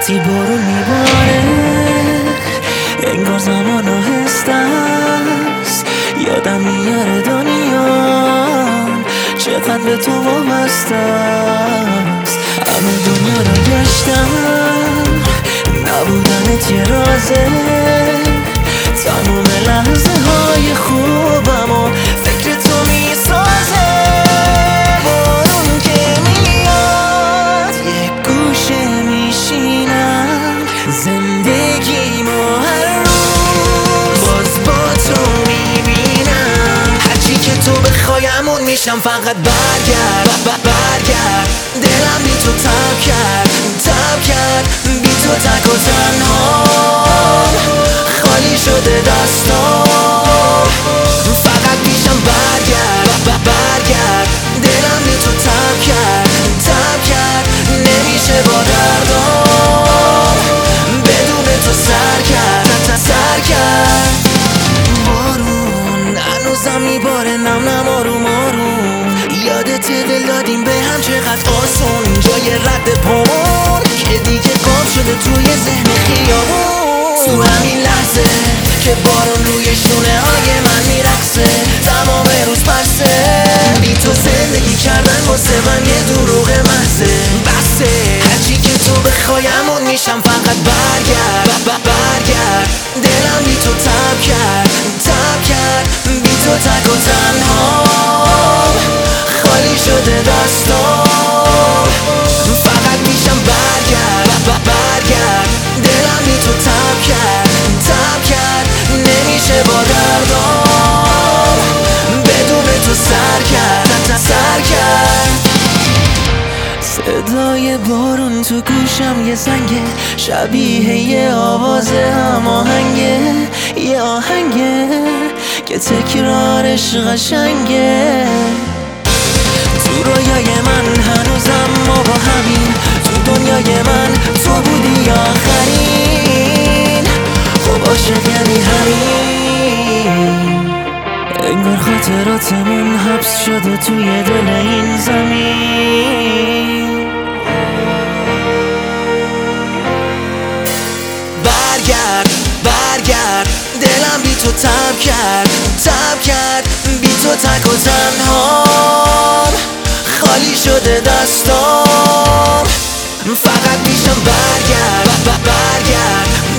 وقتی بارون میباره انگار زمان آهسته است، یادم میاره دنیا چقدر به تو وابسته است. همه دنیا رو گشتم، نبودنت یه رازه، تموم لحظه های خوبم و فکر تو میسازه. بارون که میاد یه گوشه میشینم، زندگیمو هر روز باز با تو میبینم. هرچی که تو بخوایمون میشم، فقط برگرد. دلم بی تو تب کرد، بی تو تک و تنها خالی شده دستام. فقط میشم برگرد. دلم بی تو تب کرد، نمیشه با دردام بدون تو سر کرد. بارون هنوزم میباره نم آروم، یادت دل دادیم به هم چقدر آسون، جای رد پامون که دیگه قاب شده توی ذهن خیابون. تو همین لحظه که بارون روی شونه های من میرقصه، تمام روز بسته بی تو زندگی کردن واسه من یه دروغ محضه. بسته هرچی که تو بخوایمون میشم، فقط برگرد. دلم بی تو تب کرد، بی تو تک و تنها خالی شده دستام. فقط میشم برگرد. دلم بی تو تب کرد، نمیشه با دردام بدون تو سر کرد. صدای بارون تو گوشم یه زنگه، شبیه یه آواز هماهنگه، یه آهنگه که تکرارش قشنگه. تو رویای من هنوزم ما با همین، تو دنیای من تو بودی آخرین. خب عاشق یعنی همین، انگار خاطراتمون حبس شده توی دل این زمین. برگرد دلم بی تو تب کرد، بی تو تک و تنهام خالی شده دستام. فقط میشم برگرد.